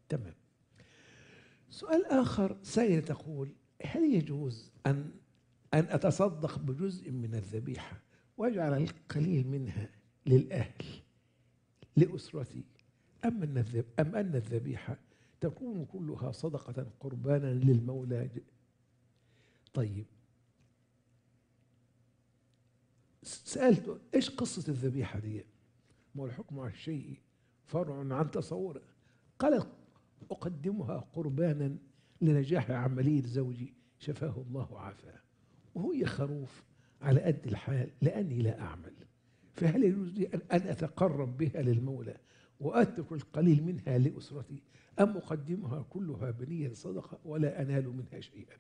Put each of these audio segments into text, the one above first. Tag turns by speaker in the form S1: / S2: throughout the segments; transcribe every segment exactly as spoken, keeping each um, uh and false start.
S1: تمام. سؤال آخر، سائلة تقول: هل يجوز أن أن أتصدق بجزء من الذبيحة وأجعل القليل منها للأهل لأسرتي، أم أن الذب- أم أن الذبيحة تكون كلها صدقة قربانا للمولى؟ طيب، سألته: إيش قصة الذبيحة دي؟ ما هو الحكم على الشيء فرع عن تصوره. قال: أقدمها قربانا لنجاح عملية زوجي شفاه الله وعافاه، وهي خروف على قد الحال لأني لا أعمل، فهل يجوز لي أن أن أتقرب بها للمولى وأترك القليل منها لأسرتي، أم أقدمها كلها بنية صدقة ولا أنال منها شيئا؟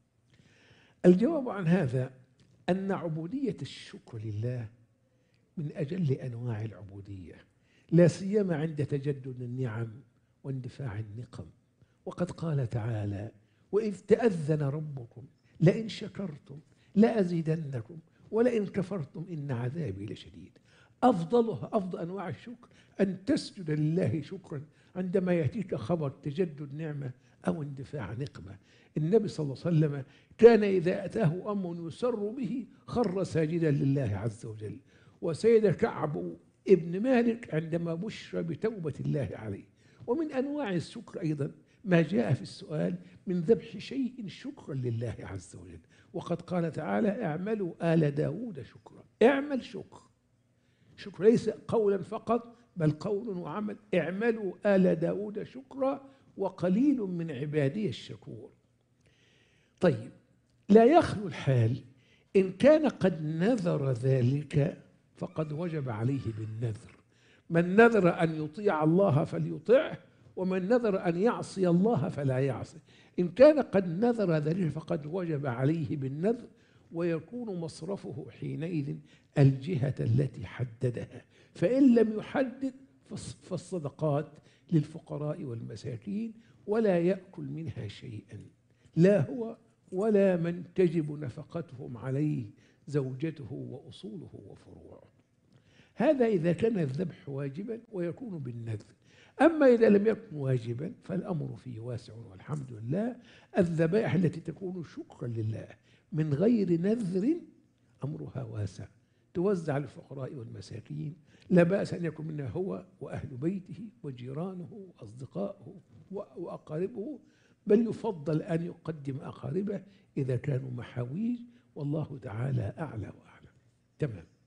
S1: الجواب عن هذا أن عبودية الشكر لله من أجل أنواع العبودية، لا سيما عند تجدد النعم واندفاع النقم. وقد قال تعالى: وإذ تأذن ربكم لئن شكرتم لأزيدنكم ولئن كفرتم إن عذابي لشديد. أفضلها، أفضل أنواع الشكر، أن تسجد لله شكرا عندما يأتيك خبر تجدد نعمة أو اندفاع نقمة. النبي صلى الله عليه وسلم كان إذا أتاه أمر يسر به خر ساجدا لله عز وجل. وسيد كعب ابن مالك عندما بشر بتوبة الله عليه. ومن أنواع الشكر أيضا ما جاء في السؤال من ذبح شيء شكرا لله عز وجل. وقد قال تعالى: اعملوا آل داود شكرا. اعمل شكر، شكر ليس قولا فقط بل قول وعمل. اعملوا آل داود شكرا وقليل من عبادي الشكور. طيب، لا يخلو الحال إن كان قد نذر ذلك فقد وجب عليه بالنذر. من نذر أن يطيع الله فليطعه، ومن نذر أن يعصي الله فلا يعصي. إن كان قد نذر ذلك فقد وجب عليه بالنذر، ويكون مصرفه حينئذ الجهة التي حددها. فإن لم يحدد فالصدقات للفقراء والمساكين ولا يأكل منها شيئا، لا هو ولا من تجب نفقتهم عليه زوجته وأصوله وفروعه. هذا إذا كان الذبح واجبا ويكون بالنذر. أما إذا لم يكن واجبا فالأمر فيه واسع والحمد لله. الذبائح التي تكون شكرا لله من غير نذر أمرها واسع، توزع للفقراء والمساكين، لا بأس أن يكون منها هو وأهل بيته وجيرانه وأصدقائه وأقاربه، بل يفضل أن يقدم أقاربه إذا كانوا محاويج، والله تعالى أعلى وأعلم. تمام.